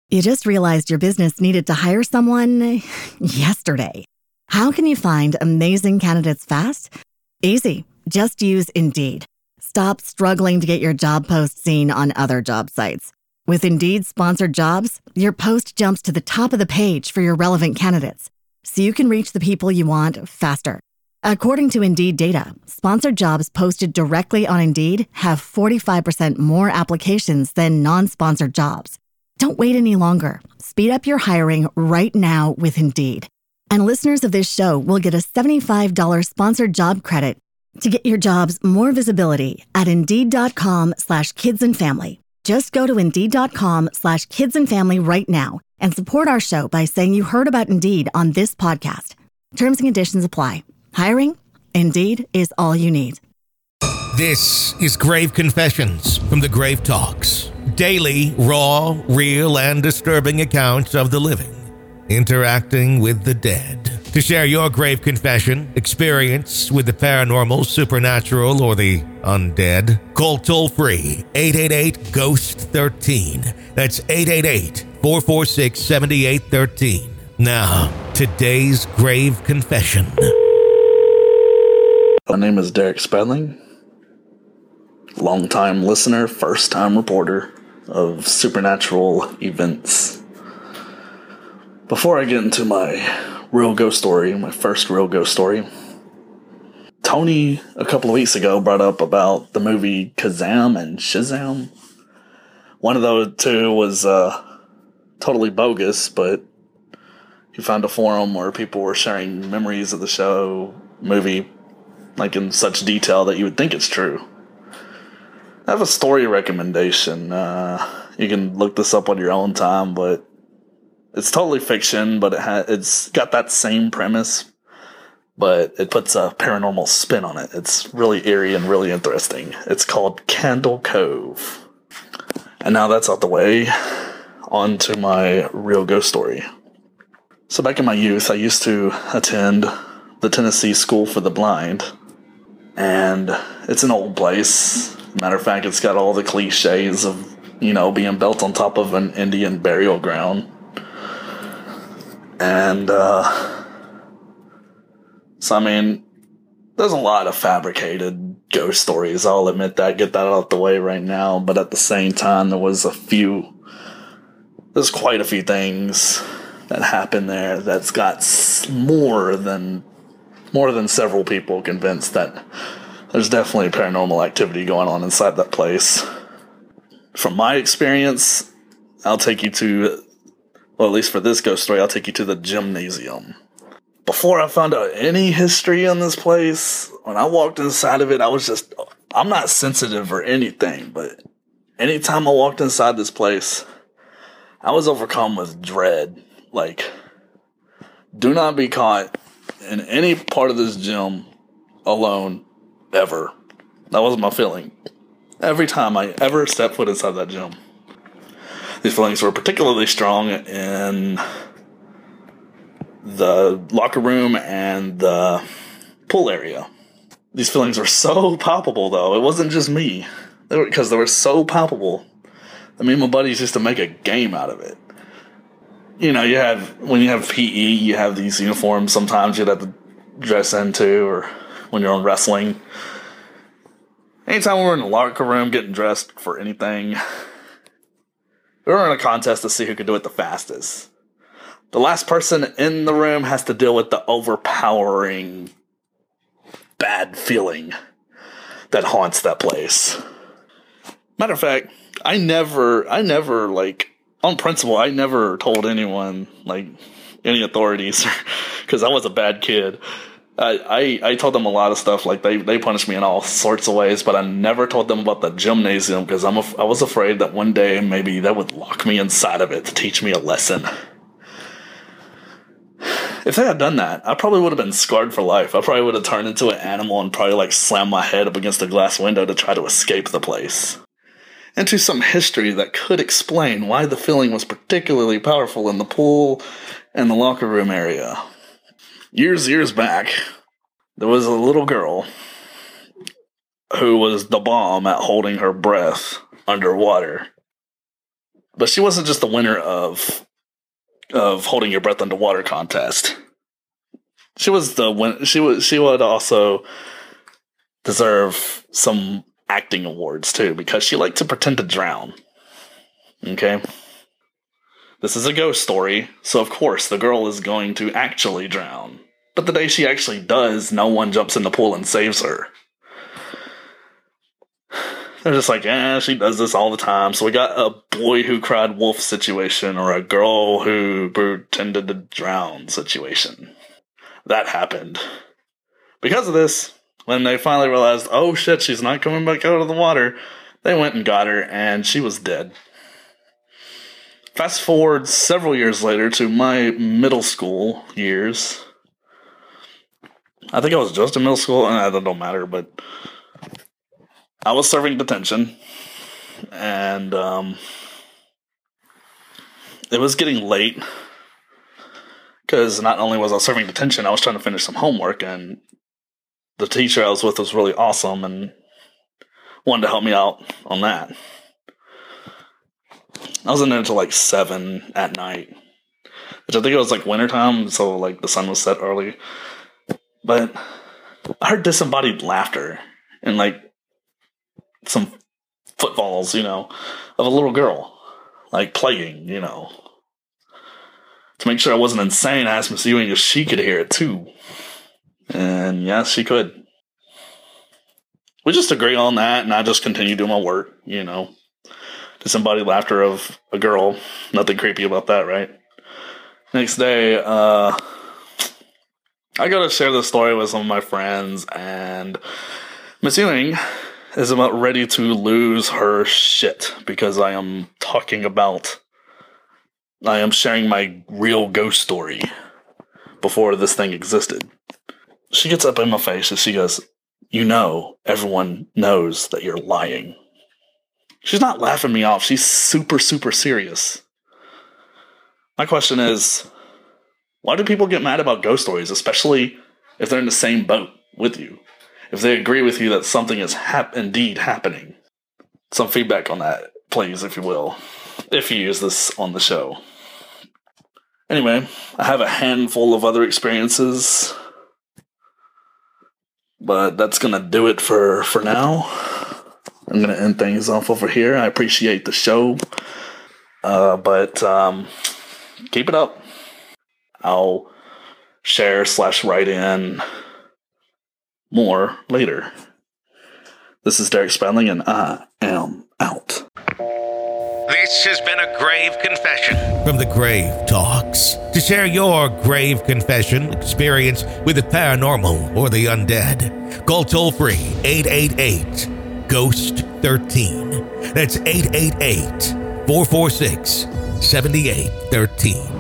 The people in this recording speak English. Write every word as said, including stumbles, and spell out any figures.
You just realized your business needed to hire someone yesterday. How can you find amazing candidates fast? Easy. Just use Indeed. Stop struggling to get your job post seen on other job sites. With Indeed sponsored jobs, your post jumps to the top of the page for your relevant candidates, so you can reach the people you want faster. According to Indeed data, sponsored jobs posted directly on Indeed have forty-five percent more applications than non-sponsored jobs. Don't wait any longer. Speed up your hiring right now with Indeed. And listeners of this show will get a seventy-five dollars sponsored job credit to get your jobs more visibility at Indeed.com slash kids and family. Just go to Indeed.com slash kids and family right now and support our show by saying you heard about Indeed on this podcast. Terms and conditions apply. Hiring? Indeed is all you need. This is Grave Confessions from the Grave Talks. Daily, raw, real, and disturbing accounts of the living interacting with the dead. To share your grave confession, experience with the paranormal, supernatural, or the undead, call toll-free eight eight eight, ghost one three. That's eight eight eight, four four six, seven eight one three. Now, today's grave confession. My name is Derek Spedling, longtime listener, first-time reporter of supernatural events. Before I get into my real ghost story, my first real ghost story, Tony, a couple of weeks ago, brought up about the movie Kazam and Shazam. One of those two was uh, totally bogus, but he found a forum where people were sharing memories of the show, movie, like in such detail that you would think it's true. I have a story recommendation. Uh, you can look this up on your own time, but it's totally fiction, but it ha- it's got that same premise, but it puts a paranormal spin on it. It's really eerie and really interesting. It's called Candle Cove. And now that's out the way, on to my real ghost story. So back in my youth, I used to attend the Tennessee School for the Blind, and it's an old place. Matter of fact, it's got all the cliches of, you know, being built on top of an Indian burial ground. And, uh, so, I mean, there's a lot of fabricated ghost stories. I'll admit that, get that out the way right now. But at the same time, there was a few, there's quite a few things that happened there that's got more than, more than several people convinced that there's definitely paranormal activity going on inside that place. From my experience, I'll take you to, well, at least for this ghost story, I'll take you to the gymnasium. Before I found out any history on this place, when I walked inside of it, I was just, I'm not sensitive or anything, but anytime I walked inside this place, I was overcome with dread. Like, do not be caught in any part of this gym alone, ever. That was my feeling. Every time I ever stepped foot inside that gym. These feelings were particularly strong in the locker room and the pool area. These feelings were so palpable, though. It wasn't just me. They were, because they were so palpable. I mean, my buddies used to make a game out of it. You know, you have, when you have P E, you have these uniforms sometimes you'd have to dress into, or when you're on wrestling. Anytime we were in the locker room getting dressed for anything, we were in a contest to see who could do it the fastest. The last person in the room has to deal with the overpowering bad feeling that haunts that place. Matter of fact, I never, I never, like, on principle, I never told anyone, like, any authorities, because I was a bad kid. I, I, I told them a lot of stuff, like, they, they punished me in all sorts of ways, but I never told them about the gymnasium, because I'm a, I was afraid that one day maybe that would lock me inside of it to teach me a lesson. If they had done that, I probably would have been scarred for life. I probably would have turned into an animal and probably, like, slammed my head up against a glass window to try to escape the place. Into some history that could explain why the feeling was particularly powerful in the pool and the locker room area. Years, years back, there was a little girl who was the bomb at holding her breath underwater. But she wasn't just the winner of of holding your breath underwater contest. She was the win. She was. She would also deserve some acting awards too, because she liked to pretend to drown. Okay, this is a ghost story, so of course the girl is going to actually drown. But the day she actually does, no one jumps in the pool and saves her. They're just like, eh, she does this all the time. So we got a boy who cried wolf situation, or a girl who pretended to drown situation. That happened. Because of this, when they finally realized, oh shit, she's not coming back out of the water, they went and got her, and she was dead. Fast forward several years later to my middle school years. I think I was just in middle school, and that don't matter, but I was serving detention, and um, it was getting late, because not only was I serving detention, I was trying to finish some homework, and the teacher I was with was really awesome, and wanted to help me out on that. I was in there until like seven at night, which I think it was like wintertime, so like the sun was set early. But I heard disembodied laughter and like some footfalls, you know, of a little girl, like playing, you know. To make sure I wasn't insane, I asked Miss Ewing if she could hear it too. And yes, she could. We just agree on that, and I just continue doing my work, you know. Disembodied laughter of a girl. Nothing creepy about that, right? Next day, uh, I go to share this story with some of my friends, and Miss Ewing is about ready to lose her shit because I am talking about, I am sharing my real ghost story before this thing existed. She gets up in my face and she goes, you know, everyone knows that you're lying. She's not laughing me off. She's super, super serious. My question is, why do people get mad about ghost stories, especially if they're in the same boat with you? If they agree with you that something is hap- indeed happening. Some feedback on that, please, if you will, if you use this on the show. Anyway, I have a handful of other experiences, but that's going to do it for, for now. I'm going to end things off over here. I appreciate the show, uh, but um, keep it up. I'll share slash write in more later. This is Derek Spelling, and I am out. This has been a grave confession from the Grave Talks. To share your grave confession experience with the paranormal or the undead, call toll free eight eight eight ghost thirteen. That's eight eight eight, four four six, seven eight one three.